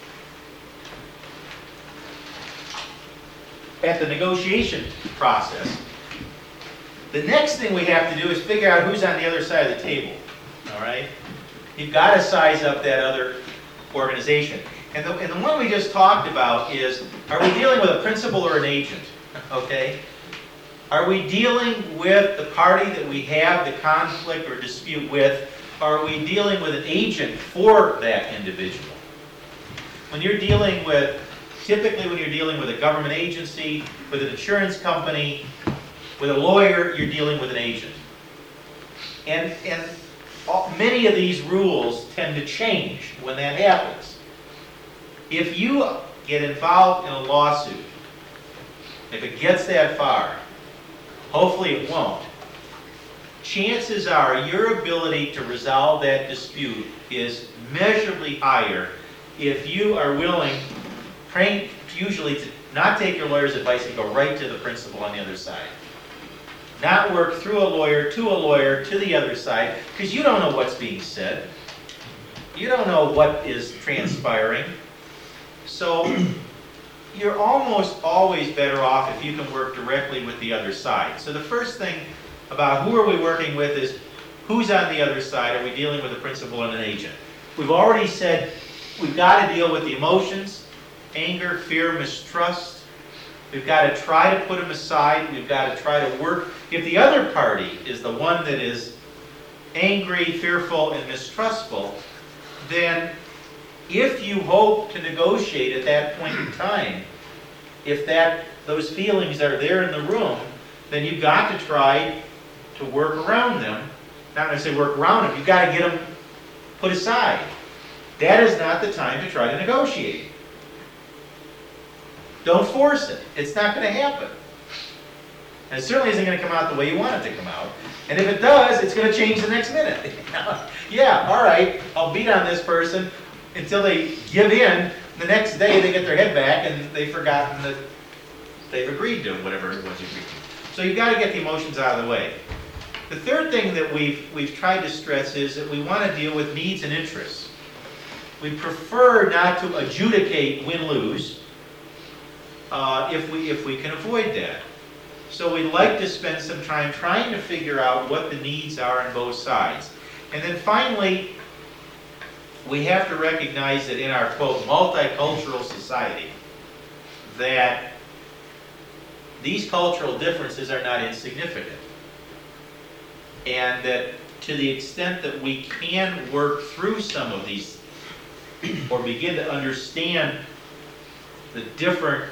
at the negotiation process, the next thing we have to do is figure out who's on the other side of the table. All right? You've got to size up that other organization. And the, and the one we just talked about is, are we dealing with a principal or an agent? Okay? Are we dealing with the party that we have the conflict or dispute with? Or are we dealing with an agent for that individual? When you're dealing with, typically when you're dealing with a government agency, with an insurance company, with a lawyer, you're dealing with an agent. And, and all, many of these rules tend to change when that happens. If you get involved in a lawsuit, if it gets that far, hopefully it won't, chances are your ability to resolve that dispute is measurably higher if you are willing, usually, to not take your lawyer's advice and go right to the principal on the other side. Not work through a lawyer, to a lawyer, to the other side, because you don't know what's being said. You don't know what is transpiring. So you're almost always better off if you can work directly with the other side. So the first thing about who are we working with is who's on the other side. Are we dealing with a principal and an agent? We've already said we've got to deal with the emotions, anger, fear, mistrust. We've got to try to put them aside. We've got to try to work. If the other party is the one that is angry, fearful, and mistrustful, then if you hope to negotiate at that point in time, if that those feelings are there in the room, then you've got to try to work around them. Not necessarily work around them, you've got to get them put aside. That is not the time to try to negotiate. Don't force it. It's not going to happen. And it certainly isn't going to come out the way you want it to come out. And if it does, it's going to change the next minute. Yeah, all right, I'll beat on this person until they give in. The next day they get their head back and they've forgotten that they've agreed to whatever it was you agreed to. So you've got to get the emotions out of the way. The third thing that we've, we've tried to stress is that we want to deal with needs and interests. we prefer not to adjudicate win-lose uh, if we, if we can avoid that. So we'd like to spend some time trying to figure out what the needs are on both sides. And then finally, we have to recognize that in our, quote, multicultural society, that these cultural differences are not insignificant. And that to the extent that we can work through some of these, or begin to understand the different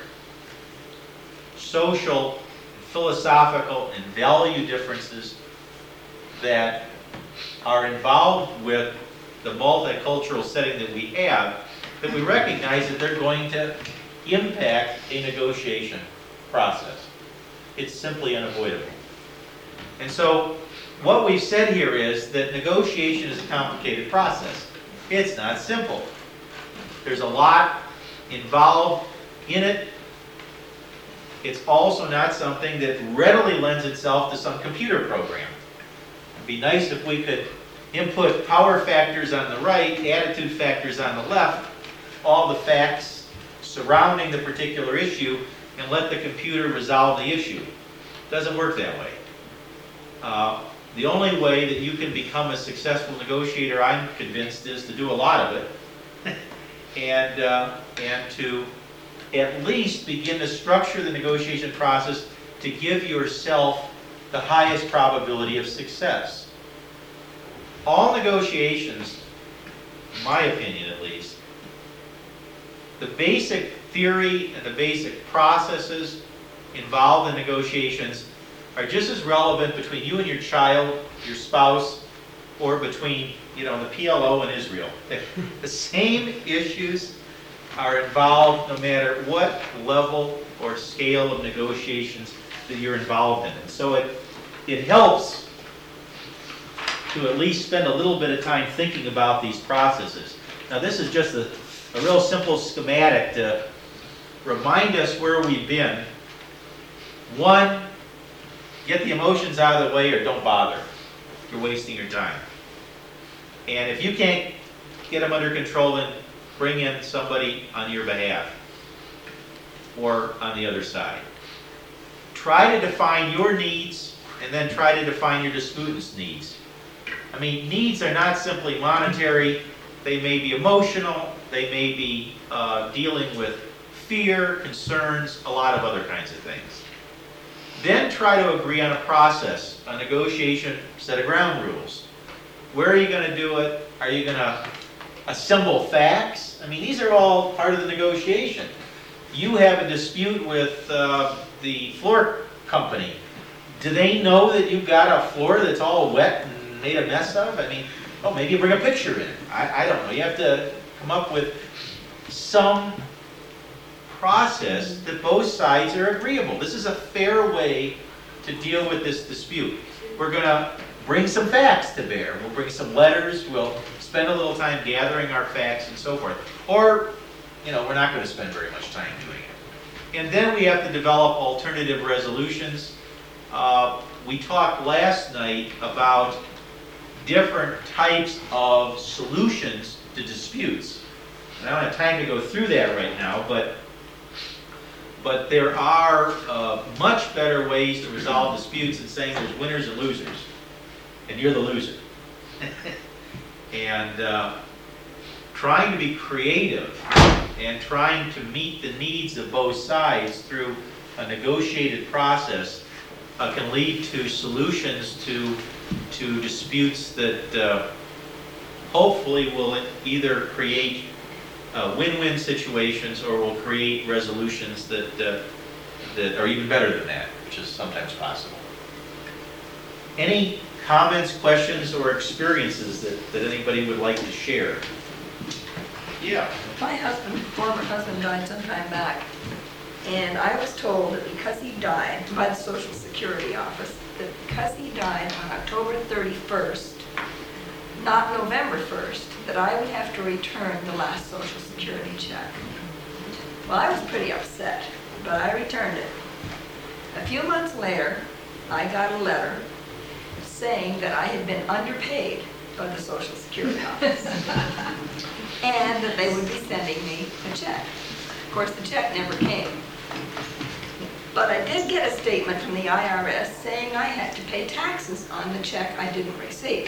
social, philosophical, and value differences that are involved with the multicultural setting that we have, that we recognize that they're going to impact a negotiation process. It's simply unavoidable. And so what we've said here is that negotiation is a complicated process. It's not simple. There's a lot involved in it. It's also not something that readily lends itself to some computer program. It'd be nice if we could input power factors on the right, attitude factors on the left, all the facts surrounding the particular issue, and let the computer resolve the issue. It doesn't work that way. Uh, the only way that you can become a successful negotiator, I'm convinced, is to do a lot of it, and uh, and to at least begin to structure the negotiation process to give yourself the highest probability of success. All negotiations, in my opinion at least, the basic theory and the basic processes involved in negotiations are just as relevant between you and your child, your spouse, or between, you know, the P L O and Israel. The same issues are involved no matter what level or scale of negotiations that you're involved in. And so it, it helps to at least spend a little bit of time thinking about these processes. Now this is just a, a real simple schematic to remind us where we've been. One, get the emotions out of the way or don't bother. You're wasting your time. And if you can't get them under control, then bring in somebody on your behalf or on the other side. Try to define your needs and then try to define your disputant's needs. I mean, needs are not simply monetary. They may be emotional. They may be uh, dealing with fear, concerns, a lot of other kinds of things. Then try to agree on a process, a negotiation set of ground rules. Where are you going to do it? Are you going to assemble facts? I mean, these are all part of the negotiation. You have a dispute with uh, the floor company. Do they know that you've got a floor that's all wet and made a mess of? I mean, oh, maybe you bring a picture in. I, I don't know. You have to come up with some process that both sides are agreeable. This is a fair way to deal with this dispute. We're going to bring some facts to bear. We'll bring some letters. We'll spend a little time gathering our facts and so forth. Or, you know, we're not going to spend very much time doing it. And then we have to develop alternative resolutions. Uh, we talked last night about different types of solutions to disputes. And I don't have time to go through that right now, but but there are uh, much better ways to resolve disputes than saying there's winners and losers, and you're the loser. And uh, trying to be creative and trying to meet the needs of both sides through a negotiated process uh, can lead to solutions to, to disputes that uh, hopefully will either create uh, win-win situations or will create resolutions that, uh, that are even better than that, which is sometimes possible. Any comments, questions, or experiences that, that anybody would like to share? Yeah. My husband, former husband, died some time back, and I was told that because he died by the Social Security office, that because he died on October thirty-first, not November first, that I would have to return the last Social Security check. Well, I was pretty upset, but I returned it. A few months later, I got a letter saying that I had been underpaid by the Social Security office. and that they would be sending me a check. Of course, the check never came. But I did get a statement from the I R S saying I had to pay taxes on the check I didn't receive.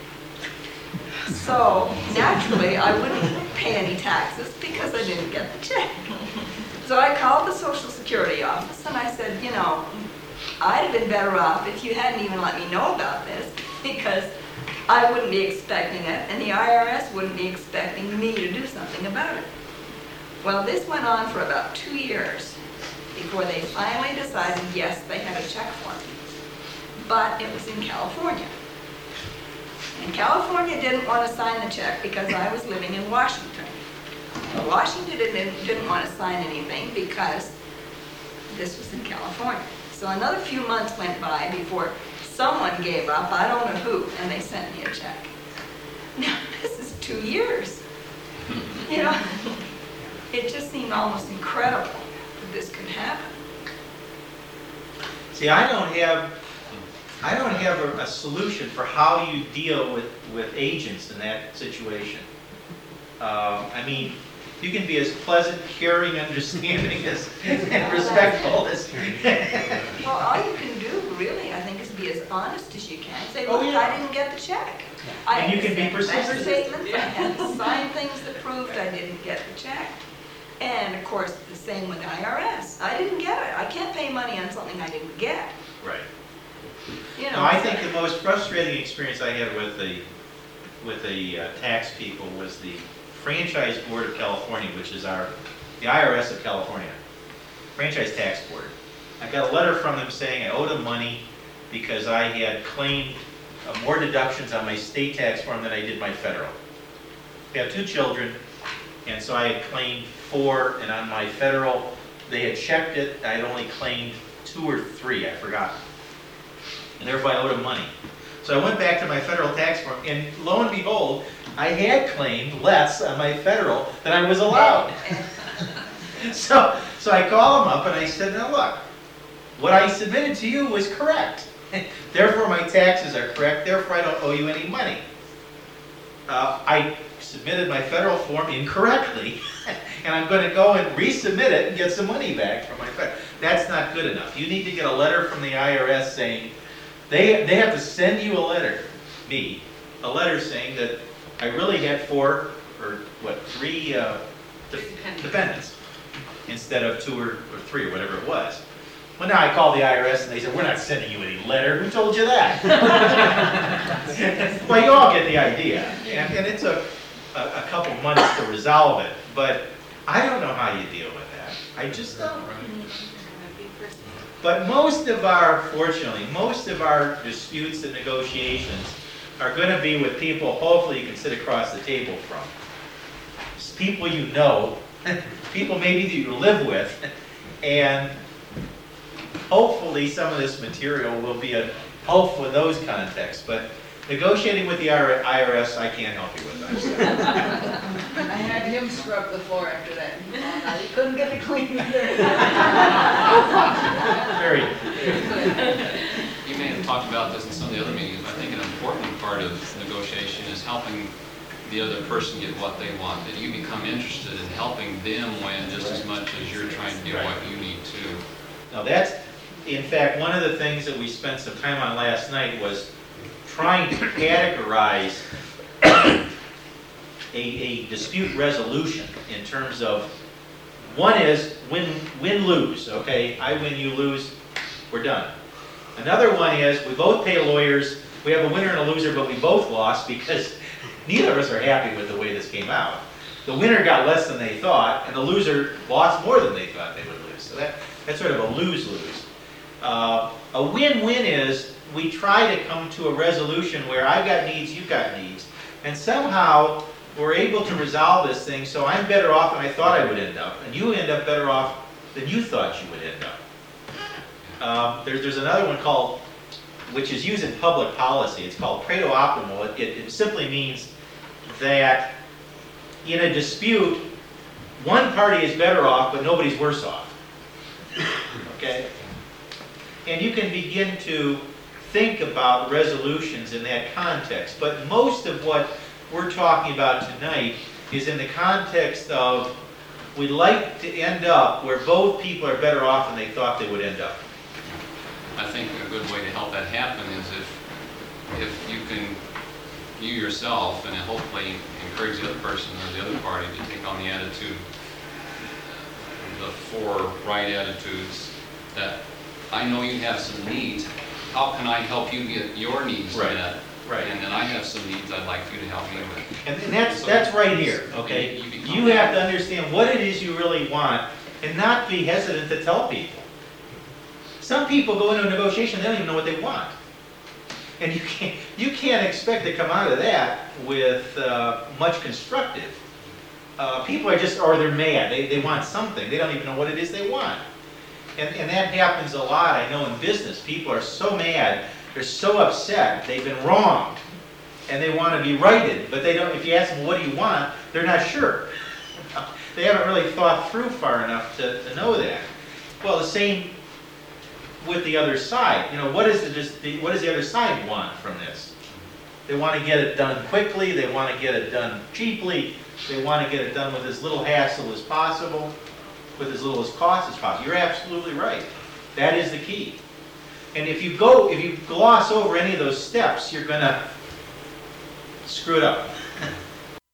So naturally, I wouldn't pay any taxes because I didn't get the check. So I called the Social Security office and I said, you know, I'd have been better off if you hadn't even let me know about this, because I wouldn't be expecting it and the I R S wouldn't be expecting me to do something about it. Well, this went on for about two years before they finally decided, yes, they had a check for me. But it was in California. And California didn't want to sign the check because I was living in Washington. Well, Washington didn't, didn't want to sign anything because this was in California. So another few months went by before someone gave up, I don't know who, and they sent me a check. Now, this is two years. You know, it just seemed almost incredible that this could happen. See, I don't have, I don't have a, a solution for how you deal with, with agents in that situation. Um, I mean, you can be as pleasant, caring, understanding, as and respectful as. Well, all you can do, really, I think, is be as honest as you can. Say, Oh, look, yeah. I didn't get the check. I And you can be had to send bank persistent. statements, I had to sign things that proved I didn't get the check. And of course, the same with I R S. I didn't get it. I can't pay money on something I didn't get. Right. You know. No, I think the most frustrating experience I had with the, with the uh, tax people was the Franchise Board of California, which is our, the I R S of California, Franchise Tax Board. I got a letter from them saying I owed them money because I had claimed uh, more deductions on my state tax form than I did my federal. I have two children, and so I had claimed four, and on my federal, they had checked it, I had only claimed two or three, I forgot. And therefore I owed them money. So I went back to my federal tax form, and lo and behold, I had claimed less on my federal than I was allowed. So, so I called them up and I said, now look, what I submitted to you was correct. Therefore my taxes are correct, therefore I don't owe you any money. Uh, I submitted my federal form incorrectly, and I'm going to go and resubmit it and get some money back from my federal. That's not good enough. You need to get a letter from the I R S saying, they, they have to send you a letter, me, a letter saying that I really had four, or what, three uh, de- dependents, instead of two or, or three, or whatever it was. Well, now I called the I R S and they said, we're not sending you any letter. Who told you that? Well, you all get the idea. And, and it took a, a couple months to resolve it. But I don't know how you deal with that. I just don't. But most of our, fortunately, most of our disputes and negotiations are going to be with people hopefully you can sit across the table from. It's people you know, people maybe that you live with, and hopefully some of this material will be a helpful in those contexts. But negotiating with the I R S, I can't help you with that. I had him scrub the floor after that. He couldn't get it clean either. Very. You may have talked about this in some of the other meetings, but I think an important part of negotiation is helping the other person get what they want, that you become interested in helping them win just as much as you're trying to get what you need to. Now that's, in fact, one of the things that we spent some time on last night was trying to categorize a, a dispute resolution in terms of, one is win, win, lose, okay? I win, you lose, we're done. Another one is we both pay lawyers, we have a winner and a loser, but we both lost because neither of us are happy with the way this came out. The winner got less than they thought, and the loser lost more than they thought they would lose. So that, that's sort of a lose-lose. Uh, a win-win is we try to come to a resolution where I've got needs, you've got needs, and somehow we're able to resolve this thing so I'm better off than I thought I would end up, and you end up better off than you thought you would end up. Um, there, there's another one called, which is used in public policy, it's called Pareto optimal. It, it, it simply means that in a dispute, one party is better off, but nobody's worse off. Okay? And you can begin to think about resolutions in that context. But most of what we're talking about tonight is in the context of, we'd like to end up where both people are better off than they thought they would end up. I think a good way to help that happen is if, if you can, you yourself, and hopefully encourage the other person or the other party to take on the attitude, the four right attitudes, that I know you have some needs, how can I help you get your needs Right. met? Right. And then I have some needs I'd like you to help me with. And and that's, that's right here, okay? You become- You have to understand what it is you really want and not be hesitant to tell people. Some people go into a negotiation, they don't even know what they want. And you can't, you can't expect to come out of that with uh, much constructive. Uh, People are just, or they're mad, they, they want something, they don't even know what it is they want. And, and that happens a lot, I know, in business. People are so mad, they're so upset, they've been wronged, and they want to be righted, but they don't, if you ask them, what do you want, they're not sure. They haven't really thought through far enough to, to know that. Well, the same with the other side. You know, what is the, just the, what does the other side want from this? They want to get it done quickly, they want to get it done cheaply, they want to get it done with as little hassle as possible, with as little as cost as possible. You're absolutely right. That is the key. And if you go, if you gloss over any of those steps, you're gonna screw it up.